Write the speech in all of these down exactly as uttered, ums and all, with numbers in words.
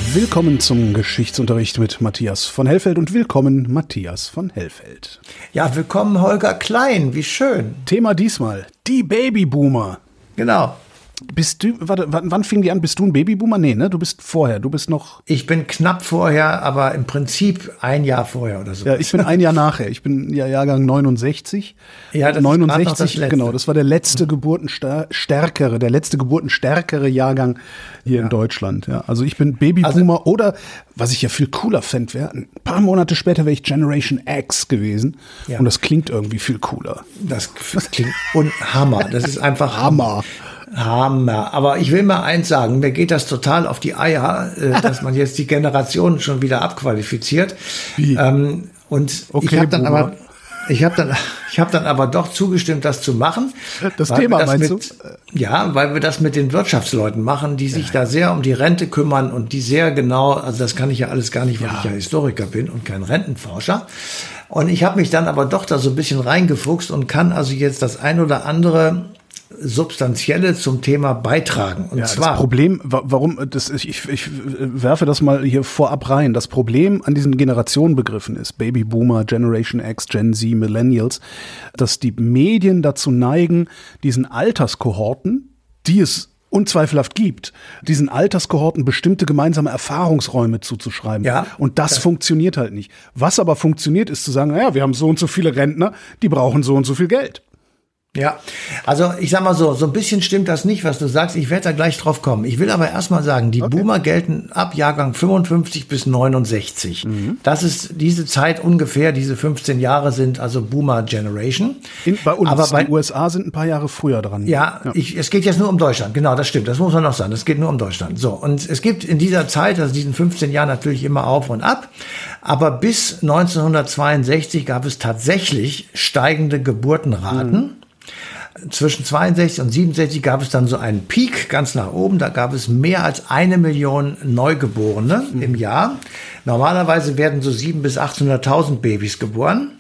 Willkommen zum Geschichtsunterricht mit Matthias von Hellfeld und willkommen Matthias von Hellfeld. Ja, willkommen Holger Klein, wie schön. Thema diesmal, die Babyboomer. Genau. Bist du, warte, wann fing die an? Bist du ein Babyboomer? Nee, ne? Du bist vorher, du bist noch... Ich bin knapp vorher, aber im Prinzip ein Jahr vorher oder so. Ja, ich bin ein Jahr nachher. Ich bin ja Jahrgang neunundsechzig. Ja, das neunundsechzig, ist noch das Letzte. Genau, das war der letzte geburtenstärkere, der letzte geburtenstärkere Jahrgang hier ja. in Deutschland. Ja, also ich bin Babyboomer also, oder, was ich ja viel cooler fände, wäre, ein paar Monate später wäre ich Generation X gewesen. Ja. Und das klingt irgendwie viel cooler. Das, das klingt und Hammer. Das ist einfach Hammer. Hammer. Aber ich will mal eins sagen, mir geht das total auf die Eier, äh, dass man jetzt die Generationen schon wieder abqualifiziert. Wie? Ähm, und okay, ich habe dann Boomer. aber ich habe dann ich habe dann aber doch zugestimmt, das zu machen. Das Thema das meinst mit, du? Ja, weil wir das mit den Wirtschaftsleuten machen, die sich ja. da sehr um die Rente kümmern und die sehr genau, also das kann ich ja alles gar nicht, weil ja. ich ja Historiker bin und kein Rentenforscher. Und ich habe mich dann aber doch da so ein bisschen reingefuchst und kann also jetzt das ein oder andere Substanzielle zum Thema beitragen. Und ja, zwar. Das Problem, warum, das, ich, ich, ich werfe das mal hier vorab rein. Das Problem an diesen Generationenbegriffen ist Babyboomer, Generation X, Gen Z, Millennials, dass die Medien dazu neigen, diesen Alterskohorten, die es unzweifelhaft gibt, diesen Alterskohorten bestimmte gemeinsame Erfahrungsräume zuzuschreiben. Ja, und das ja. funktioniert halt nicht. Was aber funktioniert, ist zu sagen, naja, wir haben so und so viele Rentner, die brauchen so und so viel Geld. Ja, also ich sag mal so, so ein bisschen stimmt das nicht, was du sagst. Ich werde da gleich drauf kommen. Ich will aber erst mal sagen, die okay. Boomer gelten ab Jahrgang fünfundfünfzig bis neunundsechzig. Mhm. Das ist diese Zeit ungefähr, diese fünfzehn Jahre sind also Boomer Generation. In, bei uns, aber bei die U S A sind ein paar Jahre früher dran. Ja, ja. Ich, es geht jetzt nur um Deutschland. Genau, das stimmt. Das muss man noch sagen. Es geht nur um Deutschland. So, und es gibt in dieser Zeit, also diesen fünfzehn Jahren natürlich immer auf und ab. Aber bis neunzehnhundertzweiundsechzig gab es tatsächlich steigende Geburtenraten. Mhm. Zwischen zweiundsechzig und siebenundsechzig gab es dann so einen Peak ganz nach oben. Da gab es mehr als eine Million Neugeborene mhm. im Jahr. Normalerweise werden so sieben bis achthunderttausend Babys geboren.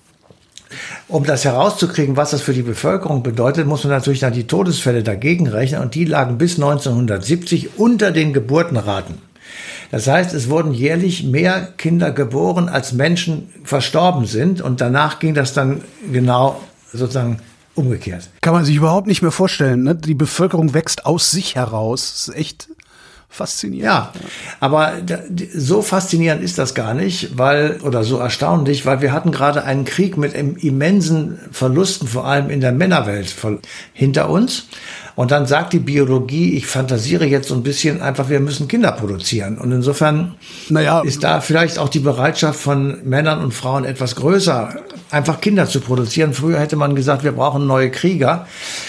Um das herauszukriegen, was das für die Bevölkerung bedeutet, muss man natürlich dann die Todesfälle dagegen rechnen. Und die lagen bis neunzehnhundertsiebzig unter den Geburtenraten. Das heißt, es wurden jährlich mehr Kinder geboren, als Menschen verstorben sind. Und danach ging das dann genau sozusagen umgekehrt. Kann man sich überhaupt nicht mehr vorstellen, ne? Die Bevölkerung wächst aus sich heraus. Das ist echt faszinierend. Ja, aber so faszinierend ist das gar nicht, weil, oder so erstaunlich, weil wir hatten gerade einen Krieg mit immensen Verlusten, vor allem in der Männerwelt hinter uns. Und dann sagt die Biologie, ich fantasiere jetzt so ein bisschen einfach, wir müssen Kinder produzieren. Und insofern naja, ist da vielleicht auch die Bereitschaft von Männern und Frauen etwas größer, einfach Kinder zu produzieren. Früher hätte man gesagt, wir brauchen neue Krieger.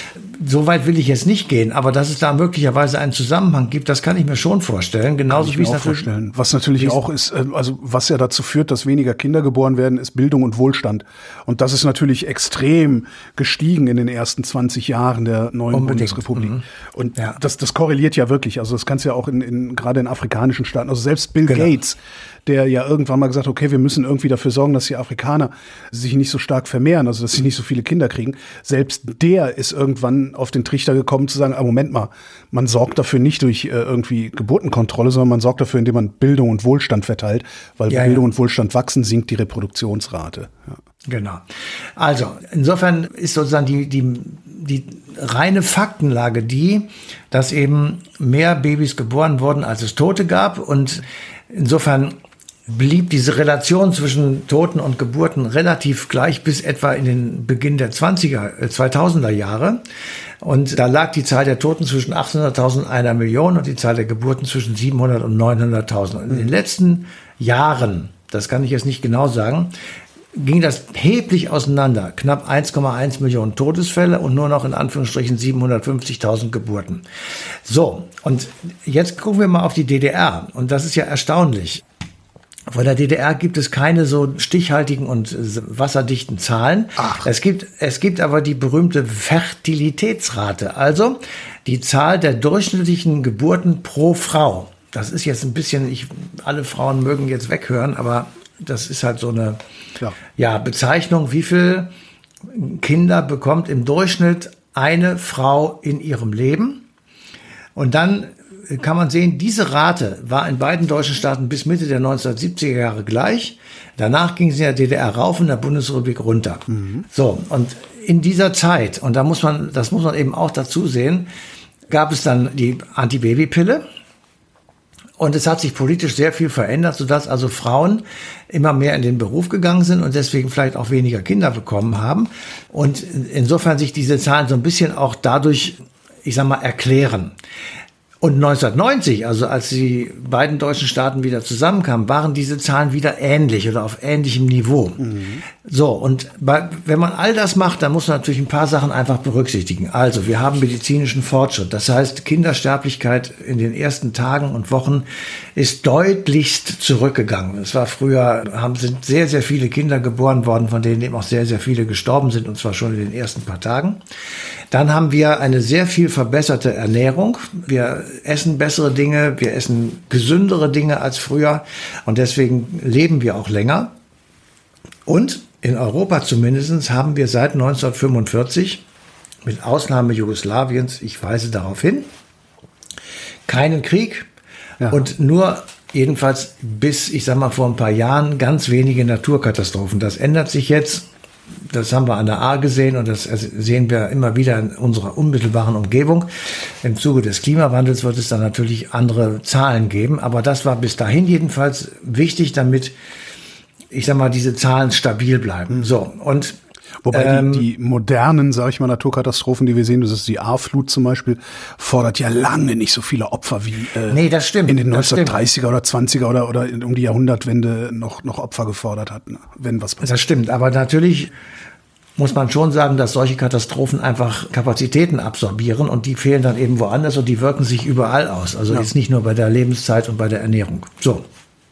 So weit will ich jetzt nicht gehen, aber dass es da möglicherweise einen Zusammenhang gibt, das kann ich mir schon vorstellen. Genauso wie es natürlich vorstellen. Was natürlich auch ist, also was ja dazu führt, dass weniger Kinder geboren werden, ist Bildung und Wohlstand. Und das ist natürlich extrem gestiegen in den ersten zwanzig Jahren der neuen Unbedingt. Bundesrepublik. Mhm. Und ja. das, das korreliert ja wirklich. Also das kannst du ja auch in, in gerade in afrikanischen Staaten. Also selbst Bill genau. Gates, der ja irgendwann mal gesagt hat, okay, wir müssen irgendwie dafür sorgen, dass die Afrikaner sich nicht so stark vermehren, also dass sie nicht so viele Kinder kriegen. Selbst der ist irgendwann auf den Trichter gekommen zu sagen, ah, Moment mal, man sorgt dafür nicht durch äh, irgendwie Geburtenkontrolle, sondern man sorgt dafür, indem man Bildung und Wohlstand verteilt, weil ja, Bildung ja. und Wohlstand wachsen, sinkt die Reproduktionsrate. Ja. Genau. Also insofern ist sozusagen die, die, die reine Faktenlage die, dass eben mehr Babys geboren wurden, als es Tote gab, und insofern blieb diese Relation zwischen Toten und Geburten relativ gleich bis etwa in den Beginn der zwanziger, äh, zweitausender Jahre. Und da lag die Zahl der Toten zwischen achthunderttausend und einer Million und die Zahl der Geburten zwischen siebenhundert und neunhunderttausend. Und in den letzten Jahren, das kann ich jetzt nicht genau sagen, ging das erheblich auseinander. Knapp eins Komma eins Millionen Todesfälle und nur noch in Anführungsstrichen siebenhundertfünfzigtausend Geburten. So, und jetzt gucken wir mal auf die D D R. Und das ist ja erstaunlich. Von der D D R gibt es keine so stichhaltigen und wasserdichten Zahlen. Ach. Es gibt, es gibt aber die berühmte Fertilitätsrate, also die Zahl der durchschnittlichen Geburten pro Frau. Das ist jetzt ein bisschen, ich, alle Frauen mögen jetzt weghören, aber das ist halt so eine ja. Ja, Bezeichnung, wie viel Kinder bekommt im Durchschnitt eine Frau in ihrem Leben. Und dann kann man sehen, diese Rate war in beiden deutschen Staaten bis Mitte der neunzehnhundertsiebziger Jahre gleich. Danach ging sie in der D D R rauf und in der Bundesrepublik runter. Mhm. So, und in dieser Zeit, und da muss man, das muss man eben auch dazu sehen, gab es dann die Antibabypille. Und es hat sich politisch sehr viel verändert, sodass also Frauen immer mehr in den Beruf gegangen sind und deswegen vielleicht auch weniger Kinder bekommen haben. Und insofern sich diese Zahlen so ein bisschen auch dadurch, ich sag mal, erklären. Und neunzehnhundertneunzig, also als die beiden deutschen Staaten wieder zusammenkamen, waren diese Zahlen wieder ähnlich oder auf ähnlichem Niveau. Mhm. So, und bei, wenn man all das macht, dann muss man natürlich ein paar Sachen einfach berücksichtigen. Also, wir haben medizinischen Fortschritt. Das heißt, Kindersterblichkeit in den ersten Tagen und Wochen ist deutlichst zurückgegangen. Es war früher, haben, sind sehr, sehr viele Kinder geboren worden, von denen eben auch sehr, sehr viele gestorben sind, und zwar schon in den ersten paar Tagen. Dann haben wir eine sehr viel verbesserte Ernährung. Wir essen bessere Dinge, wir essen gesündere Dinge als früher und deswegen leben wir auch länger. Und in Europa zumindest haben wir seit neunzehnhundertfünfundvierzig, mit Ausnahme Jugoslawiens, ich weise darauf hin, keinen Krieg, ja. Und nur jedenfalls bis, ich sag mal, vor ein paar Jahren ganz wenige Naturkatastrophen. Das ändert sich jetzt. Das haben wir an der Ahr gesehen und das sehen wir immer wieder in unserer unmittelbaren Umgebung. Im Zuge des Klimawandels wird es dann natürlich andere Zahlen geben, aber das war bis dahin jedenfalls wichtig, damit, ich sag mal, diese Zahlen stabil bleiben. So, und Wobei ähm, die, die modernen, sag ich mal, Naturkatastrophen, die wir sehen, das ist die Ahrflut zum Beispiel, fordert ja lange nicht so viele Opfer wie äh, nee, das stimmt, in den das neunzehnhundertdreißiger oder zwanziger oder, oder um die Jahrhundertwende noch, noch Opfer gefordert hat, ne? Wenn was passiert. Das stimmt, aber natürlich muss man schon sagen, dass solche Katastrophen einfach Kapazitäten absorbieren und die fehlen dann eben woanders und die wirken sich überall aus. Also ja. Jetzt nicht nur bei der Lebenszeit und bei der Ernährung. So.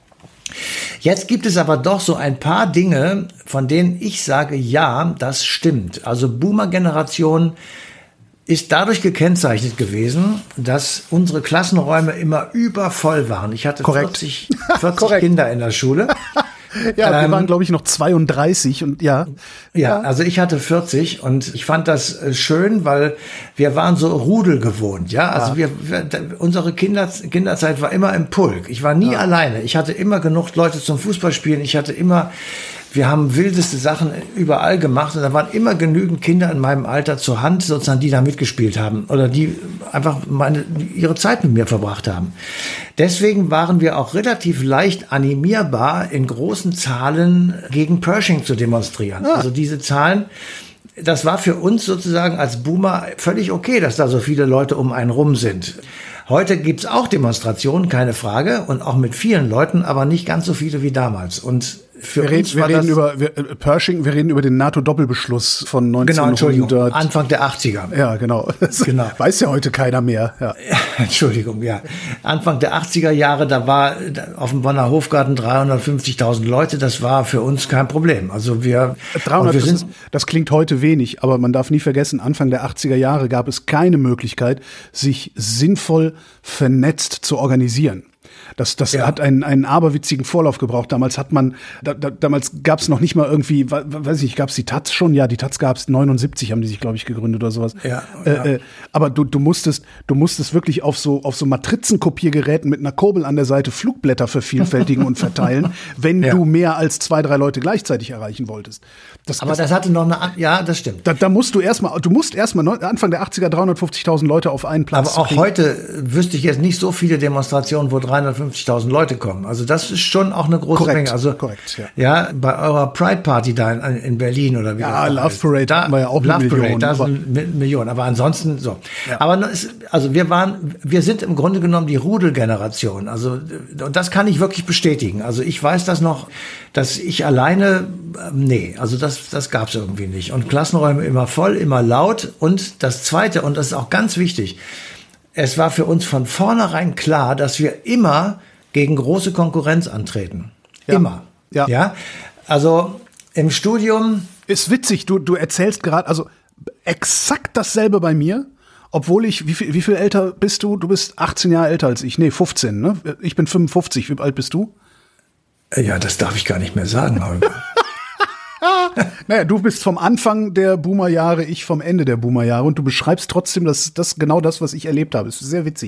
Jetzt gibt es aber doch so ein paar Dinge, von denen ich sage, ja, das stimmt. Also Boomer-Generation ist dadurch gekennzeichnet gewesen, dass unsere Klassenräume immer übervoll waren. Ich hatte Korrekt. vierzig, vierzig Kinder in der Schule. Ja, wir ähm, waren, glaube ich, noch zweiunddreißig und ja. Ja, also ich hatte vierzig und ich fand das schön, weil wir waren so Rudel gewohnt, ja. Also ja. Wir, wir, unsere Kinder, Kinderzeit war immer im Pulk. Ich war nie ja. alleine. Ich hatte immer genug Leute zum Fußballspielen. Ich hatte immer, wir haben wildeste Sachen überall gemacht und da waren immer genügend Kinder in meinem Alter zur Hand, sozusagen, die da mitgespielt haben oder die einfach meine, ihre Zeit mit mir verbracht haben. Deswegen waren wir auch relativ leicht animierbar, in großen Zahlen gegen Pershing zu demonstrieren. Ah. Also diese Zahlen, das war für uns sozusagen als Boomer völlig okay, dass da so viele Leute um einen rum sind. Heute gibt's auch Demonstrationen, keine Frage, und auch mit vielen Leuten, aber nicht ganz so viele wie damals. Und für wir uns reden, war wir reden das über wir, äh, Pershing, wir reden über den NATO-Doppelbeschluss von neunzehnhundert. Genau, Entschuldigung, Anfang der achtziger. Ja, genau. Das genau. Weiß ja heute keiner mehr. Ja. Entschuldigung, ja. Anfang der achtziger Jahre, da war auf dem Bonner Hofgarten dreihundertfünfzigtausend Leute, das war für uns kein Problem. Also wir, dreihundert, wir sind, das, das klingt heute wenig, aber man darf nie vergessen, Anfang der achtziger Jahre gab es keine Möglichkeit, sich sinnvoll vernetzt zu organisieren. Das, das ja. hat einen, einen aberwitzigen Vorlauf gebraucht. Damals hat man, da, da, damals gab es noch nicht mal irgendwie, weiß ich nicht, gab es die Taz schon? Ja, die Taz gab es neunundsiebzig, haben die sich, glaube ich, gegründet oder sowas. Ja, äh, ja. Äh, aber du, du musstest, du musstest wirklich auf so, auf so Matrizenkopiergeräten mit einer Kurbel an der Seite Flugblätter vervielfältigen und verteilen, wenn ja. du mehr als zwei, drei Leute gleichzeitig erreichen wolltest. Das, aber das, das hatte noch eine, ja, das stimmt. Da, da musst du erstmal, du musst erstmal Anfang der achtziger dreihundertfünfzigtausend Leute auf einen Platz Aber auch kriegen. heute wüsste ich jetzt nicht so viele Demonstrationen, wo dreihundertfünfzigtausend Leute kommen. Also das ist schon auch eine große korrekt, Menge. Also korrekt, ja. Ja, bei eurer Pride Party da in, in Berlin oder wie ja, das Love heißt. Parade da hatten wir ja auch Love eine Million. Parade, da aber sind Millionen. Aber ansonsten so. Ja. Aber es, also wir waren, wir sind im Grunde genommen die Rudelgeneration. Also und das kann ich wirklich bestätigen. Also ich weiß das noch, dass ich alleine, nee, also das, das gab es irgendwie nicht. Und Klassenräume immer voll, immer laut. Und das Zweite, und das ist auch ganz wichtig, es war für uns von vornherein klar, dass wir immer gegen große Konkurrenz antreten. Ja. Immer. Ja. Ja. Also im Studium. Ist witzig, du, du erzählst gerade, also exakt dasselbe bei mir, obwohl ich, wie viel, wie viel älter bist du? Du bist achtzehn Jahre älter als ich. Nee, fünfzehn, ne? Ich bin fünfundfünfzig. Wie alt bist du? Ja, das darf ich gar nicht mehr sagen, Holger. Naja, du bist vom Anfang der Boomer-Jahre, ich vom Ende der Boomer-Jahre und du beschreibst trotzdem das, das genau das, was ich erlebt habe. Das ist sehr witzig.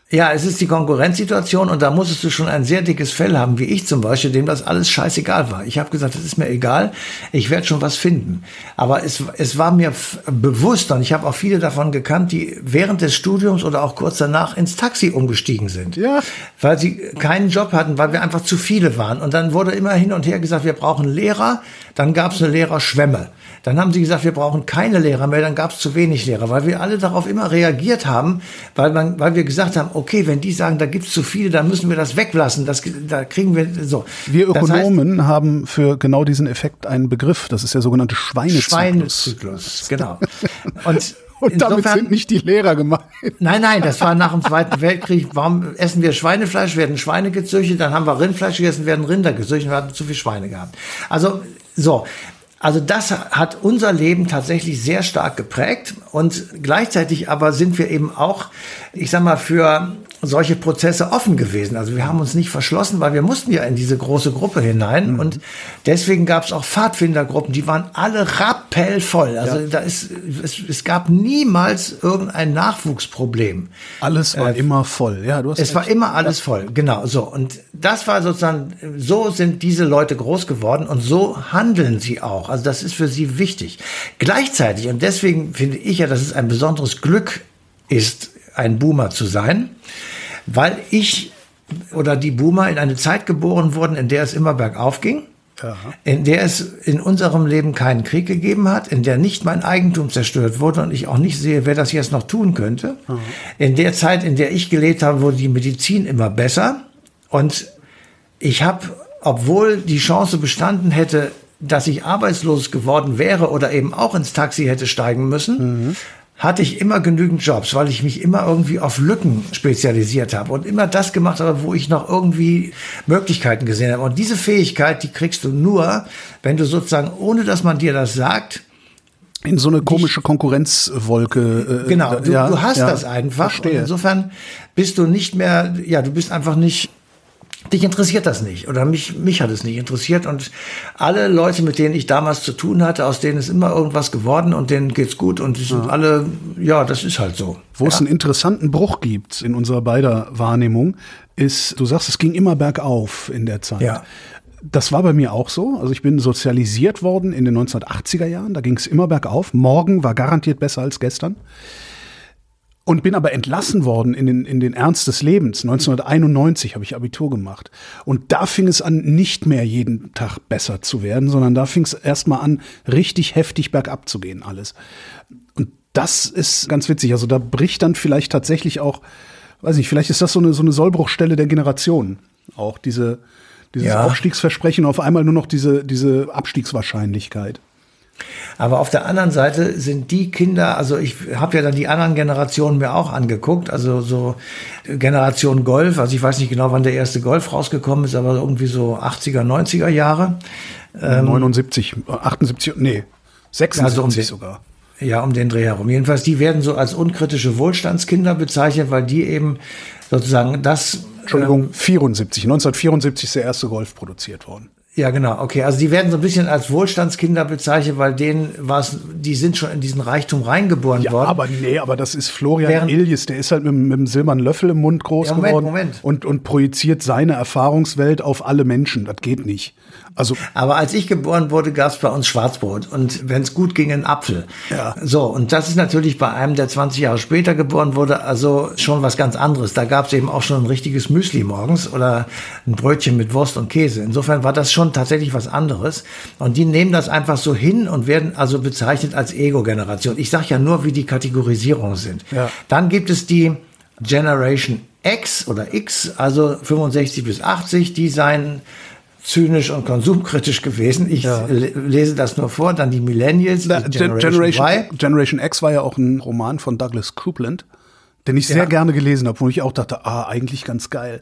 Ja, es ist die Konkurrenzsituation und da musstest du schon ein sehr dickes Fell haben, wie ich zum Beispiel, dem das alles scheißegal war. Ich habe gesagt, das ist mir egal, ich werde schon was finden. Aber es, es war mir f- bewusst und ich habe auch viele davon gekannt, die während des Studiums oder auch kurz danach ins Taxi umgestiegen sind. Ja. Weil sie keinen Job hatten, weil wir einfach zu viele waren. Und dann wurde immer hin und her gesagt, wir brauchen Lehrer, dann gab es eine Lehrerschwemme. Dann haben sie gesagt, wir brauchen keine Lehrer mehr, dann gab es zu wenig Lehrer, weil wir alle darauf immer reagiert haben, weil man, weil wir gesagt haben, okay, wenn die sagen, da gibt es zu viele, dann müssen wir das weglassen, das, da kriegen wir so. Wir Ökonomen das heißt, haben für genau diesen Effekt einen Begriff, das ist der sogenannte Schweinezyklus. Schweinezyklus, genau. Und Und damit insofern, sind nicht die Lehrer gemeint. Nein, nein, das war nach dem Zweiten Weltkrieg. Warum essen wir Schweinefleisch, werden Schweine gezüchtet, dann haben wir Rindfleisch gegessen, werden Rinder gezüchtet, wir hatten zu viel Schweine gehabt. Also, so. Also das hat unser Leben tatsächlich sehr stark geprägt und gleichzeitig aber sind wir eben auch, ich sag mal, für solche Prozesse offen gewesen. Also wir haben uns nicht verschlossen, weil wir mussten ja in diese große Gruppe hinein mhm. und deswegen gab es auch Pfadfindergruppen, die waren alle rappellvoll. Also ja. da ist, es, es gab niemals irgendein Nachwuchsproblem. Alles war äh, immer voll. Ja, du hast es recht. war immer alles voll, genau so. Und das war sozusagen, so sind diese Leute groß geworden und so handeln sie auch. Also das ist für sie wichtig. Gleichzeitig, und deswegen finde ich ja, dass es ein besonderes Glück ist, ein Boomer zu sein, weil ich oder die Boomer in eine Zeit geboren wurden, in der es immer bergauf ging, ja. in der es in unserem Leben keinen Krieg gegeben hat, in der nicht mein Eigentum zerstört wurde und ich auch nicht sehe, wer das jetzt noch tun könnte. Mhm. In der Zeit, in der ich gelebt habe, wurde die Medizin immer besser und ich habe, obwohl die Chance bestanden hätte, dass ich arbeitslos geworden wäre oder eben auch ins Taxi hätte steigen müssen, mhm. hatte ich immer genügend Jobs, weil ich mich immer irgendwie auf Lücken spezialisiert habe und immer das gemacht habe, wo ich noch irgendwie Möglichkeiten gesehen habe. Und diese Fähigkeit, die kriegst du nur, wenn du sozusagen, ohne dass man dir das sagt, in so eine komische Konkurrenzwolke. Äh, genau, du, ja, du hast ja, das einfach. Verstehe. Und insofern bist du nicht mehr, ja, du bist einfach nicht, dich interessiert das nicht oder mich, mich hat es nicht interessiert und alle Leute, mit denen ich damals zu tun hatte, aus denen ist immer irgendwas geworden und denen geht's gut und die sind ja. alle, ja, das ist halt so. Wo ja. es einen interessanten Bruch gibt in unserer beider Wahrnehmung, ist, du sagst, es ging immer bergauf in der Zeit. Ja. Das war bei mir auch so. Also ich bin sozialisiert worden in den neunzehnhundertachtziger Jahren, da ging es immer bergauf. Morgen war garantiert besser als gestern. Und bin aber entlassen worden in den, in den Ernst des Lebens. neunzehnhunderteinundneunzig habe ich Abitur gemacht. Und da fing es an, nicht mehr jeden Tag besser zu werden, sondern da fing es erstmal an, richtig heftig bergab zu gehen, alles. Und das ist ganz witzig. Also da bricht dann vielleicht tatsächlich auch, weiß nicht, vielleicht ist das so eine, so eine Sollbruchstelle der Generation. Auch diese, dieses ja. Aufstiegsversprechen, auf einmal nur noch diese, diese Abstiegswahrscheinlichkeit. Aber auf der anderen Seite sind die Kinder, also ich habe ja dann die anderen Generationen mir auch angeguckt, also so Generation Golf, also ich weiß nicht genau, wann der erste Golf rausgekommen ist, aber irgendwie so achtziger, neunziger Jahre. Ähm, neunundsiebzig, achtundsiebzig, nee, sechsundsiebzig also um den, sogar. Ja, um den Dreh herum. Jedenfalls, die werden so als unkritische Wohlstandskinder bezeichnet, weil die eben sozusagen das... Entschuldigung, ähm, vierundsiebzig, neunzehnhundertvierundsiebzig ist der erste Golf produziert worden. Ja, genau, okay. Also die werden so ein bisschen als Wohlstandskinder bezeichnet, weil denen was, die sind schon in diesen Reichtum reingeboren ja, worden. Aber nee, aber das ist Florian Während, Iljes, der ist halt mit, mit einem silbernen Löffel im Mund groß ja, Moment, geworden Moment. Und, und projiziert seine Erfahrungswelt auf alle Menschen. Das geht nicht. Also, aber als ich geboren wurde, gab es bei uns Schwarzbrot und wenn es gut ging, einen Apfel. Ja. So, und das ist natürlich bei einem, der zwanzig Jahre später geboren wurde, also schon was ganz anderes. Da gab es eben auch schon ein richtiges Müsli morgens oder ein Brötchen mit Wurst und Käse. Insofern war das schon tatsächlich was anderes. Und die nehmen das einfach so hin und werden also bezeichnet als Ego-Generation. Ich sage ja nur, wie die Kategorisierungen sind. Ja. Dann gibt es die Generation X oder X, also fünfundsechzig bis achtzig, die seien zynisch und konsumkritisch gewesen. Ich ja. lese das nur vor. Dann die Millennials, Na, die Generation, Generation Y. Generation X war ja auch ein Roman von Douglas Coupland, den ich sehr ja. gerne gelesen habe, wo ich auch dachte, ah, eigentlich ganz geil.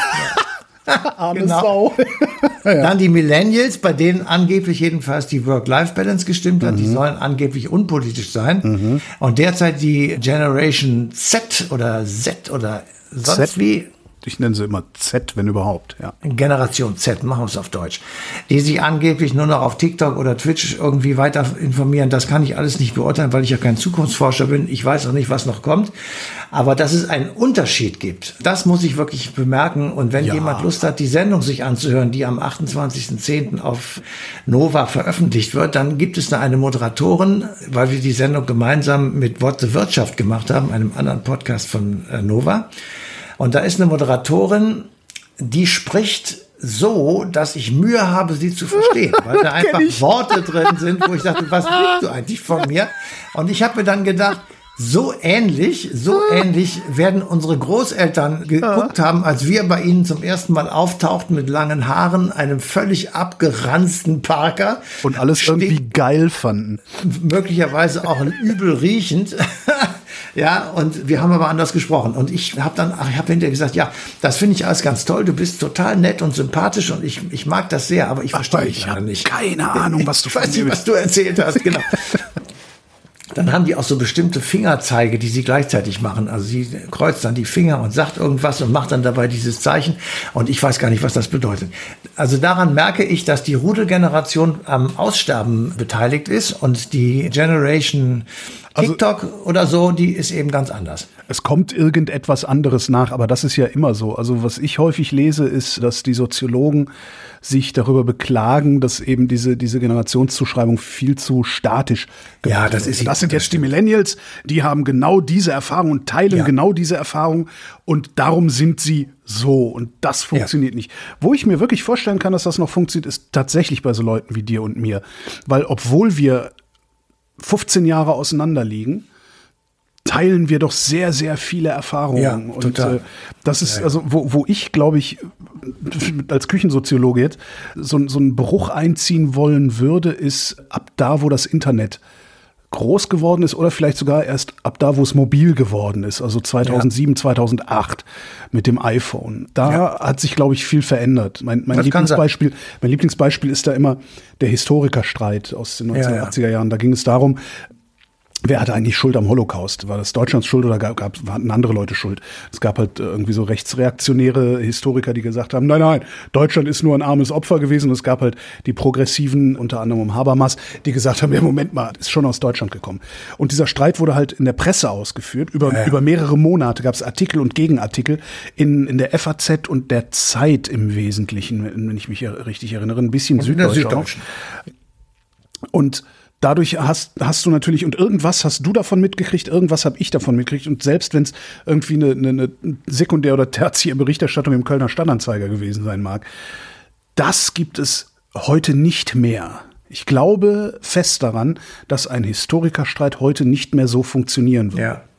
Ja. Arme genau. Sau. Ja. Dann die Millennials, bei denen angeblich jedenfalls die Work-Life-Balance gestimmt hat. Mhm. Die sollen angeblich unpolitisch sein. Mhm. Und derzeit die Generation Z oder Z oder sonst Z? wie. Ich nenne sie immer Z, wenn überhaupt, ja. Generation Z, machen wir es auf Deutsch. Die sich angeblich nur noch auf TikTok oder Twitch irgendwie weiter informieren. Das kann ich alles nicht beurteilen, weil ich ja kein Zukunftsforscher bin. Ich weiß auch nicht, was noch kommt. Aber dass es einen Unterschied gibt, das muss ich wirklich bemerken. Und wenn ja. jemand Lust hat, die Sendung sich anzuhören, die am achtundzwanzigsten zehnten auf Nova veröffentlicht wird, dann gibt es da eine Moderatorin, weil wir die Sendung gemeinsam mit What the Wirtschaft gemacht haben, einem anderen Podcast von äh, Nova. Und da ist eine Moderatorin, die spricht so, dass ich Mühe habe, sie zu verstehen, weil da einfach Worte drin sind, wo ich dachte, was willst du eigentlich von mir? Und ich habe mir dann gedacht, so ähnlich, so ähnlich werden unsere Großeltern geguckt haben, als wir bei ihnen zum ersten Mal auftauchten mit langen Haaren, einem völlig abgeranzten Parker. Und alles irgendwie geil fanden. Möglicherweise auch übel riechend. Ja, und wir haben aber anders gesprochen. Und ich habe dann, ach, ich habe hinterher gesagt, ja, das finde ich alles ganz toll. Du bist total nett und sympathisch und ich, ich mag das sehr, aber ich verstehe dich gerade nicht. Keine Ahnung, was du ich weiß nicht, was du erzählt hast, genau. Dann haben die auch so bestimmte Fingerzeige, die sie gleichzeitig machen. Also sie kreuzt dann die Finger und sagt irgendwas und macht dann dabei dieses Zeichen. Und ich weiß gar nicht, was das bedeutet. Also daran merke ich, dass die Rudelgeneration am Aussterben beteiligt ist und die Generation TikTok also, oder so, die ist eben ganz anders. Es kommt irgendetwas anderes nach, aber das ist ja immer so. Also was ich häufig lese, ist, dass die Soziologen sich darüber beklagen, dass eben diese diese Generationszuschreibung viel zu statisch gemacht ja, das ist. Das sind jetzt die Millennials, die haben genau diese Erfahrung und teilen ja. genau diese Erfahrung und darum sind sie so und das funktioniert ja. nicht. Wo ich mir wirklich vorstellen kann, dass das noch funktioniert, ist tatsächlich bei so Leuten wie dir und mir, weil obwohl wir fünfzehn Jahre auseinander liegen, teilen wir doch sehr, sehr viele Erfahrungen. Ja, und total. Äh, das ist, also, wo, wo ich, glaube ich, als Küchensoziologe jetzt so, so einen Bruch einziehen wollen würde, ist ab da, wo das Internet groß geworden ist oder vielleicht sogar erst ab da, wo es mobil geworden ist, also zweitausendsieben, ja. zweitausendacht mit dem iPhone. Da ja. hat sich, glaube ich, viel verändert. Mein, mein Lieblingsbeispiel, mein Lieblingsbeispiel ist da immer der Historikerstreit aus den neunzehnhundertachtziger ja, ja. Jahren. Da ging es darum, wer hatte eigentlich Schuld am Holocaust? War das Deutschlands Schuld oder gab, gab, hatten andere Leute Schuld? Es gab halt irgendwie so rechtsreaktionäre Historiker, die gesagt haben, nein, nein, Deutschland ist nur ein armes Opfer gewesen. Und es gab halt die Progressiven, unter anderem um Habermas, die gesagt haben, ja, Moment mal, ist schon aus Deutschland gekommen. Und dieser Streit wurde halt in der Presse ausgeführt. Über, ja, ja. über mehrere Monate gab es Artikel und Gegenartikel in, in der F A Z und der Zeit im Wesentlichen, wenn ich mich richtig erinnere, ein bisschen Süddeutsch. Und dadurch hast, hast du natürlich, und irgendwas hast du davon mitgekriegt, irgendwas habe ich davon mitgekriegt. Und selbst wenn es irgendwie eine, eine, eine Sekundär- oder Tertiär-Berichterstattung im Kölner Stadtanzeiger gewesen sein mag, das gibt es heute nicht mehr. Ich glaube fest daran, dass ein Historikerstreit heute nicht mehr so funktionieren wird. Ja.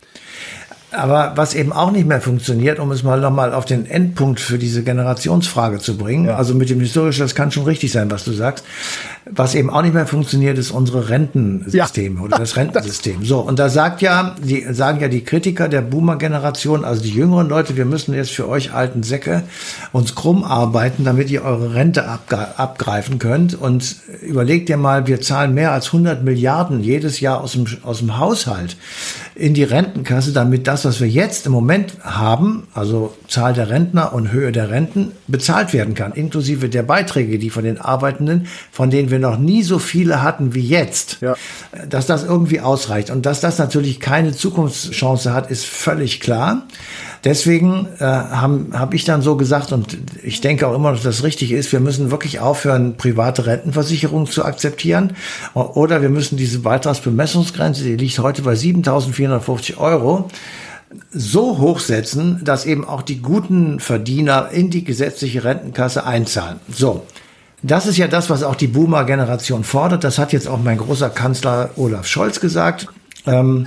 Aber was eben auch nicht mehr funktioniert, um es mal nochmal auf den Endpunkt für diese Generationsfrage zu bringen, ja. also mit dem Historischen, das kann schon richtig sein, was du sagst, was eben auch nicht mehr funktioniert, ist unsere Rentensysteme ja. oder das Rentensystem. So, und da sagt ja, die sagen ja die Kritiker der Boomer-Generation, also die jüngeren Leute, wir müssen jetzt für euch alten Säcke uns krumm arbeiten, damit ihr eure Rente abge- abgreifen könnt. Und überlegt dir mal, wir zahlen mehr als hundert Milliarden jedes Jahr aus dem, aus dem Haushalt in die Rentenkasse, damit das, was wir jetzt im Moment haben, also Zahl der Rentner und Höhe der Renten, bezahlt werden kann, inklusive der Beiträge, die von den Arbeitenden, von denen wir noch nie so viele hatten wie jetzt, ja. dass das irgendwie ausreicht. Und dass das natürlich keine Zukunftschance hat, ist völlig klar. Deswegen äh, habe hab ich dann so gesagt, und ich denke auch immer, dass das richtig ist, wir müssen wirklich aufhören, private Rentenversicherungen zu akzeptieren. Oder wir müssen diese Beitragsbemessungsgrenze, die liegt heute bei siebentausendvierhundertfünfzig Euro, so hochsetzen, dass eben auch die guten Verdiener in die gesetzliche Rentenkasse einzahlen. So. Das ist ja das, was auch die Boomer-Generation fordert. Das hat jetzt auch mein großer Kanzler Olaf Scholz gesagt. Ähm,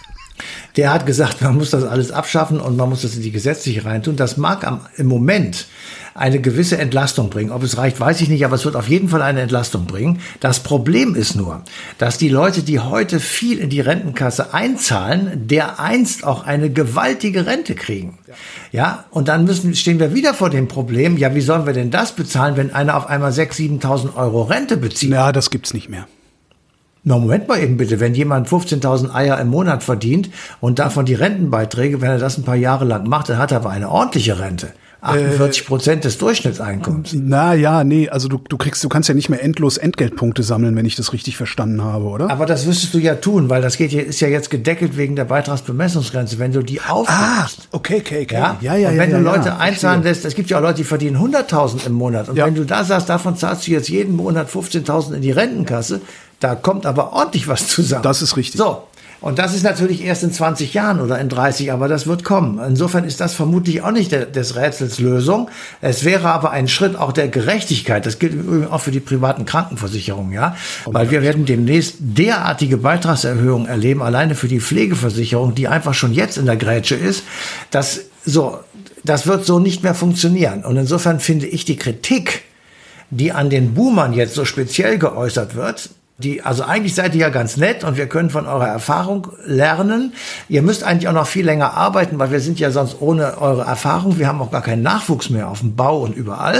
der hat gesagt, man muss das alles abschaffen und man muss das in die gesetzliche reintun. Das mag am, im Moment eine gewisse Entlastung bringen. Ob es reicht, weiß ich nicht, aber es wird auf jeden Fall eine Entlastung bringen. Das Problem ist nur, dass die Leute, die heute viel in die Rentenkasse einzahlen, dereinst auch eine gewaltige Rente kriegen. Ja, ja und dann müssen, stehen wir wieder vor dem Problem, ja, wie sollen wir denn das bezahlen, wenn einer auf einmal sechstausend, siebentausend Euro Rente bezieht? Ja, das gibt's nicht mehr. Na, Moment mal eben bitte, wenn jemand fünfzehntausend Eier im Monat verdient und davon die Rentenbeiträge, wenn er das ein paar Jahre lang macht, dann hat er aber eine ordentliche Rente. achtundvierzig Prozent des Durchschnittseinkommens. Na ja, nee, also du, du kriegst, du kannst ja nicht mehr endlos Entgeltpunkte sammeln, wenn ich das richtig verstanden habe, oder? Aber das müsstest du ja tun, weil das geht hier, ist ja jetzt gedeckelt wegen der Beitragsbemessungsgrenze, wenn du die aufgibst. Ah, okay, okay, okay. Ja, ja, ja. Und wenn ja, du ja, Leute ja, einzahlen lässt, es gibt ja auch Leute, die verdienen hunderttausend im Monat. Und ja. wenn du da sagst, davon zahlst du jetzt jeden Monat fünfzehntausend in die Rentenkasse, da kommt aber ordentlich was zusammen. Das ist richtig. So. Und das ist natürlich erst in zwanzig Jahren oder in dreißig, aber das wird kommen. Insofern ist das vermutlich auch nicht der, des Rätsels Lösung. Es wäre aber ein Schritt auch der Gerechtigkeit. Das gilt übrigens auch für die privaten Krankenversicherungen, ja. Oh, weil wir werden demnächst derartige Beitragserhöhungen erleben, alleine für die Pflegeversicherung, die einfach schon jetzt in der Grätsche ist. Das, so, das wird so nicht mehr funktionieren. Und insofern finde ich die Kritik, die an den Boomern jetzt so speziell geäußert wird, Die, also eigentlich seid ihr ja ganz nett und wir können von eurer Erfahrung lernen. Ihr müsst eigentlich auch noch viel länger arbeiten, weil wir sind ja sonst ohne eure Erfahrung. Wir haben auch gar keinen Nachwuchs mehr auf dem Bau und überall.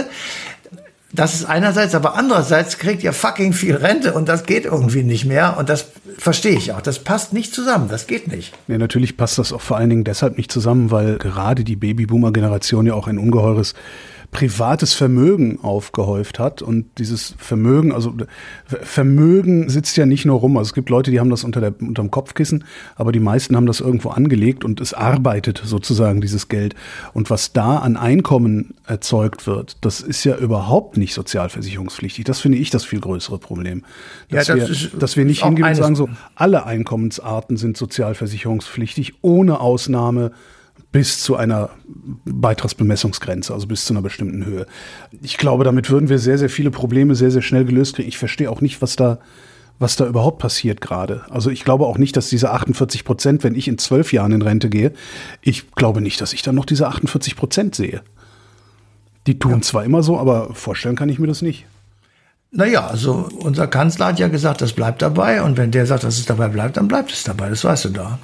Das ist einerseits, aber andererseits kriegt ihr fucking viel Rente und das geht irgendwie nicht mehr. Und das verstehe ich auch. Das passt nicht zusammen. Das geht nicht. Ja, natürlich passt das auch vor allen Dingen deshalb nicht zusammen, weil gerade die Babyboomer-Generation ja auch ein ungeheures privates Vermögen aufgehäuft hat und dieses Vermögen, also Vermögen sitzt ja nicht nur rum, also es gibt Leute, die haben das unter der, unterm Kopfkissen, aber die meisten haben das irgendwo angelegt und es arbeitet sozusagen dieses Geld und was da an Einkommen erzeugt wird, das ist ja überhaupt nicht sozialversicherungspflichtig, das finde ich das viel größere Problem, dass, ja, das wir, ist, dass wir nicht hingehen und sagen so, alle Einkommensarten sind sozialversicherungspflichtig, ohne Ausnahme bis zu einer Beitragsbemessungsgrenze, also bis zu einer bestimmten Höhe. Ich glaube, damit würden wir sehr, sehr viele Probleme sehr, sehr schnell gelöst kriegen. Ich verstehe auch nicht, was da, was da überhaupt passiert gerade. Also ich glaube auch nicht, dass diese achtundvierzig Prozent, wenn ich in zwölf Jahren in Rente gehe, ich glaube nicht, dass ich dann noch diese achtundvierzig Prozent sehe. Die tun ja zwar immer so, aber vorstellen kann ich mir das nicht. Naja, also unser Kanzler hat ja gesagt, das bleibt dabei. Und wenn der sagt, dass es dabei bleibt, dann bleibt es dabei. Das weißt du da.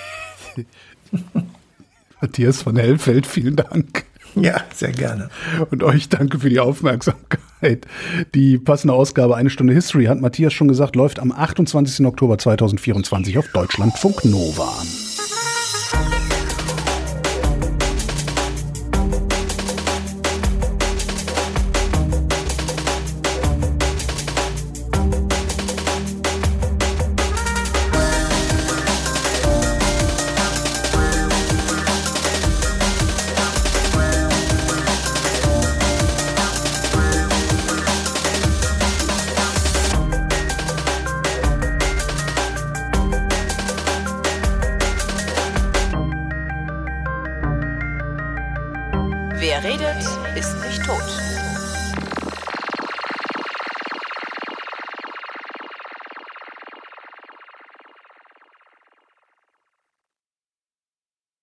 Matthias von Hellfeld, vielen Dank. Ja, sehr gerne. Und euch danke für die Aufmerksamkeit. Die passende Ausgabe Eine Stunde History, hat Matthias schon gesagt, läuft am achtundzwanzigsten Oktober zweitausendvierundzwanzig auf Deutschlandfunk Nova an. Wer redet, ist nicht tot.